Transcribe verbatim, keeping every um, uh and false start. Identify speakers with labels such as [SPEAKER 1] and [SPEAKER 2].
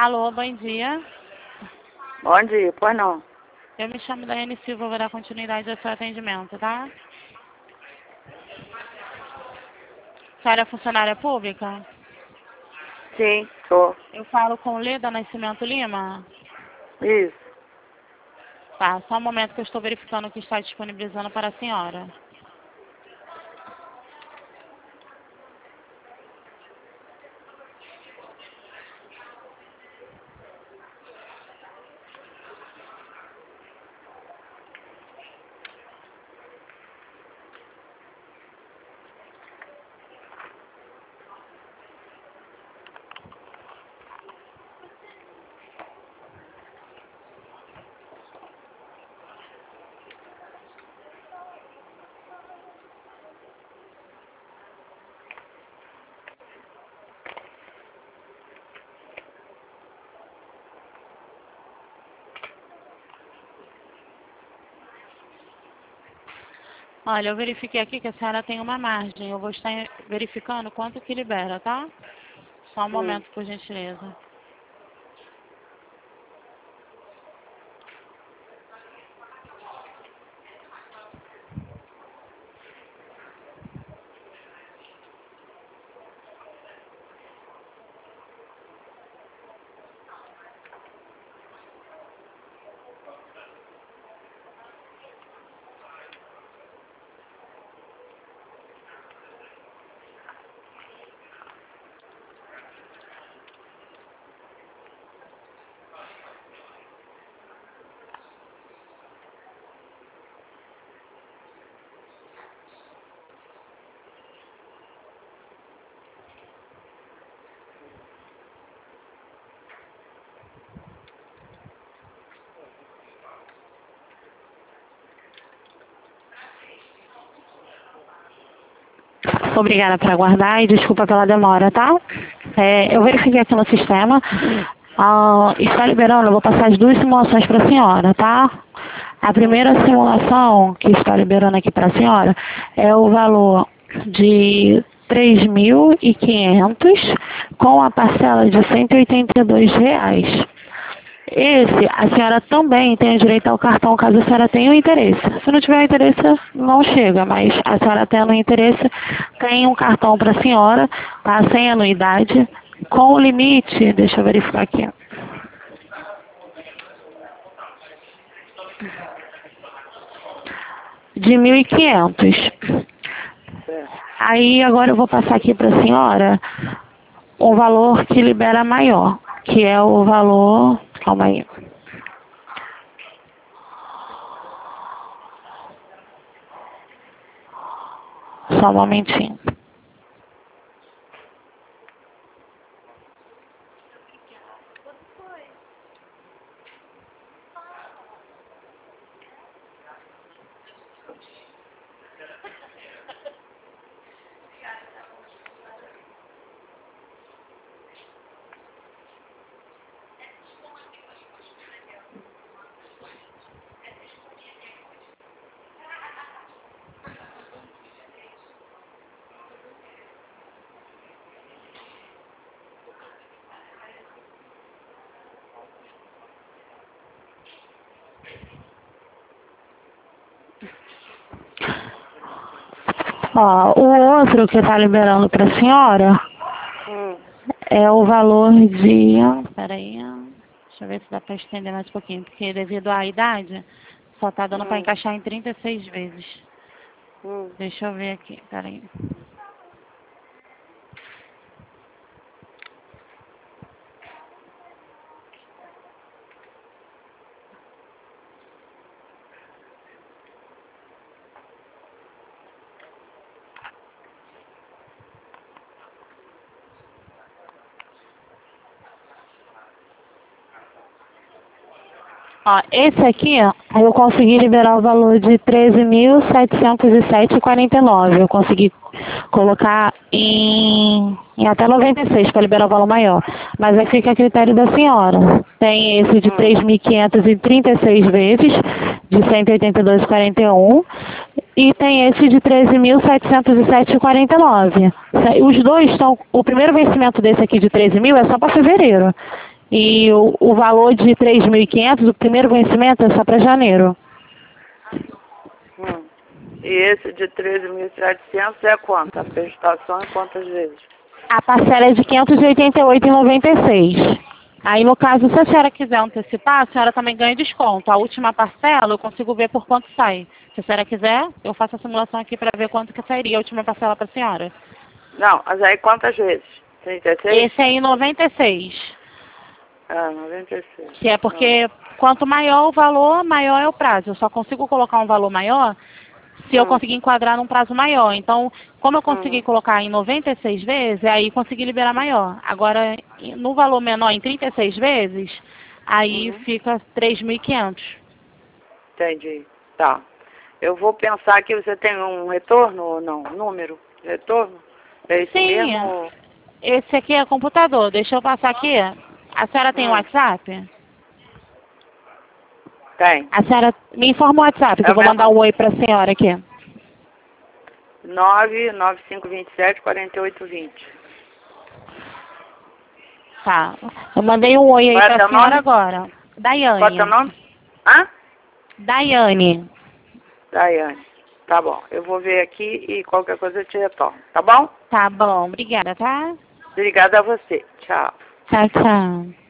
[SPEAKER 1] Alô, bom dia.
[SPEAKER 2] Bom dia, pois não.
[SPEAKER 1] Eu me chamo Daiane Silva, vou dar continuidade ao seu atendimento, tá? A senhora é funcionária pública?
[SPEAKER 2] Sim, sou.
[SPEAKER 1] Eu falo com Leda Nascimento Lima?
[SPEAKER 2] Isso.
[SPEAKER 1] Tá, só um momento que eu estou verificando o que está disponibilizando para a senhora. Olha, eu verifiquei aqui que a senhora tem uma margem. Eu vou estar verificando quanto que libera, tá? Só um
[SPEAKER 2] Hum.
[SPEAKER 1] momento, por gentileza. Obrigada por aguardar e desculpa pela demora, tá? É, eu verifiquei aqui no sistema. Ah, está liberando, eu vou passar as duas simulações para a senhora, tá? A primeira simulação que está liberando aqui para a senhora é o valor de três mil e quinhentos com a parcela de cento e oitenta e dois reais. Esse, a senhora também tem o direito ao cartão caso a senhora tenha o interesse. Se não tiver interesse, não chega, mas a senhora tendo interesse, tem um cartão para a senhora, tá? Sem anuidade, com o limite, deixa eu verificar aqui. De mil e quinhentos. Aí agora eu vou passar aqui para a senhora o valor que libera maior, que é o valor... Calma aí. Só um momentinho. Ó, o outro que está liberando para a senhora
[SPEAKER 2] Hum.
[SPEAKER 1] é o valor de... Peraí, deixa eu ver se dá para estender mais um pouquinho, porque devido à idade, só está dando para
[SPEAKER 2] Hum.
[SPEAKER 1] encaixar em trinta e seis vezes.
[SPEAKER 2] Hum.
[SPEAKER 1] Deixa eu ver aqui, peraí. Ó, esse aqui, ó, eu consegui liberar o valor de treze mil setecentos e sete reais e quarenta e nove centavos. Eu consegui colocar em, em até noventa e seis para liberar o valor maior. Mas aí fica a critério da senhora. Tem esse de três mil quinhentos e trinta e seis vezes, de cento e oitenta e dois reais e quarenta e um centavos. E tem esse de treze mil setecentos e sete reais e quarenta e nove centavos. Os dois estão... O primeiro vencimento desse aqui de treze mil é só para fevereiro. E o, o valor de três mil e quinhentos, o primeiro vencimento é só para janeiro.
[SPEAKER 2] Hum. E esse de treze mil e setecentos é quanto? A prestação é quantas vezes?
[SPEAKER 1] A parcela é de quinhentos e oitenta e oito reais e noventa e seis centavos. Aí, no caso, se a senhora quiser antecipar, a senhora também ganha desconto. A última parcela eu consigo ver por quanto sai. Se a senhora quiser, eu faço a simulação aqui para ver quanto que sairia a última parcela para a senhora.
[SPEAKER 2] Não, mas aí quantas vezes? trinta e seis?
[SPEAKER 1] Esse é em noventa e seis.
[SPEAKER 2] Ah, noventa e seis.
[SPEAKER 1] Que é porque quanto maior o valor, maior é o prazo. Eu só consigo colocar um valor maior se eu
[SPEAKER 2] Hum.
[SPEAKER 1] conseguir enquadrar num prazo maior. Então, como eu consegui
[SPEAKER 2] Uhum.
[SPEAKER 1] colocar em noventa e seis vezes, aí consegui liberar maior. Agora, no valor menor, em trinta e seis vezes, aí
[SPEAKER 2] Uhum.
[SPEAKER 1] fica três mil e quinhentos.
[SPEAKER 2] Entendi. Tá. Eu vou pensar que você tem um retorno ou não? Número? Retorno? É esse
[SPEAKER 1] Sim,
[SPEAKER 2] mesmo?
[SPEAKER 1] esse aqui é computador. Deixa eu passar aqui. A senhora tem
[SPEAKER 2] Hum.
[SPEAKER 1] WhatsApp?
[SPEAKER 2] Tem.
[SPEAKER 1] A senhora me informa o WhatsApp, que
[SPEAKER 2] É
[SPEAKER 1] eu
[SPEAKER 2] o
[SPEAKER 1] vou
[SPEAKER 2] mesmo?
[SPEAKER 1] mandar um oi pra senhora aqui.
[SPEAKER 2] nove nove cinco dois sete quatro oito dois zero.
[SPEAKER 1] Tá. Eu mandei um oi aí
[SPEAKER 2] Qual é
[SPEAKER 1] pra
[SPEAKER 2] teu
[SPEAKER 1] senhora
[SPEAKER 2] nome?
[SPEAKER 1] agora.
[SPEAKER 2] Qual é teu
[SPEAKER 1] Daiane.
[SPEAKER 2] nome? Hã?
[SPEAKER 1] Daiane.
[SPEAKER 2] Daiane. Tá bom. Eu vou ver aqui e qualquer coisa eu te retorno. Tá bom?
[SPEAKER 1] Tá bom, obrigada, tá?
[SPEAKER 2] Obrigada a você. Tchau.
[SPEAKER 1] Tchau, tchau.